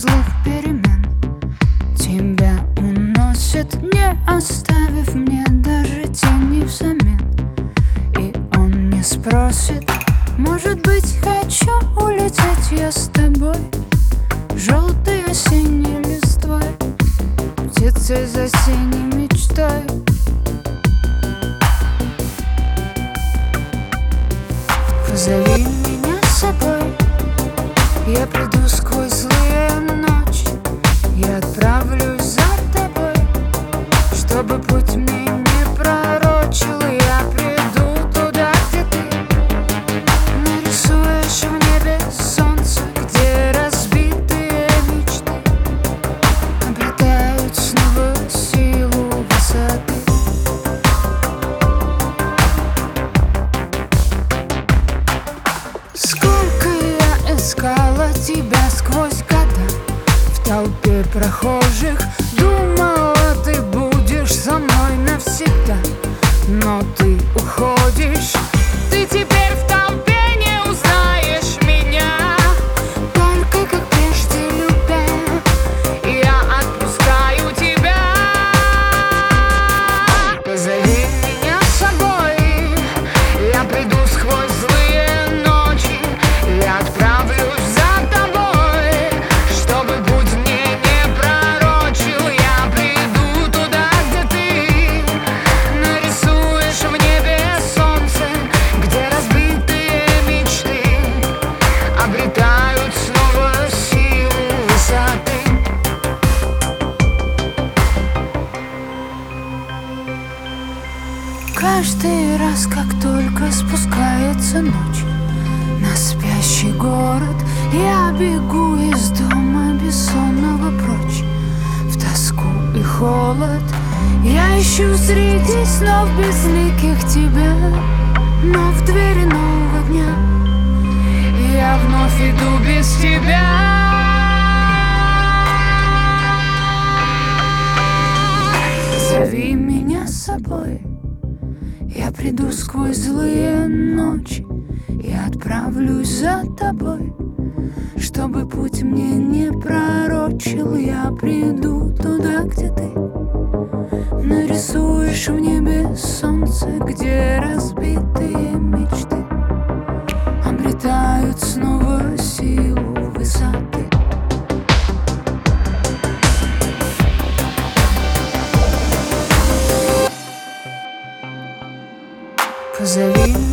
злых перемен. Тебя уносит, не оставив мне даже тени взамен. И он не спросит: может быть, хочу улететь я с тобой, желтой осенней листвой, птицей за синей мечтой. Позови меня с собой, я приду сквозь злые ночи, я отправлюсь за тобой, чтобы путь мне не пророчил. Я приду туда, где ты нарисуешь в небе солнце, где разбитые мечты обретают снова силу высоты. Сколько я искала тебя сквозь года в толпе прохожих, думала, ты будешь со мной навсегда, но ты уходишь. Ты теперь в толпе не узнаешь меня, только как прежде любя, я отпускаю тебя. Позови меня с собой, я приду сквозь злые ночи, я отправлюсь за тобой, чтобы путь мне не пророчил. Я приду туда, где ты нарисуешь в небе солнце, где разбитые мечты обретают снова силу высоты. Каждый раз, как только спускается ночь на спящий город, я бегу из дома бессонного прочь в тоску и холод. Я ищу среди снов безликих тебя, но в двери нового дня я вновь иду без тебя. Зови меня с собой, я приду сквозь злые ночи, я отправлюсь за тобой, чтобы путь мне не пророчил. Я приду туда, где ты нарисуешь в небе солнце, где разбитые мечты обретают снова силу высоты. Позови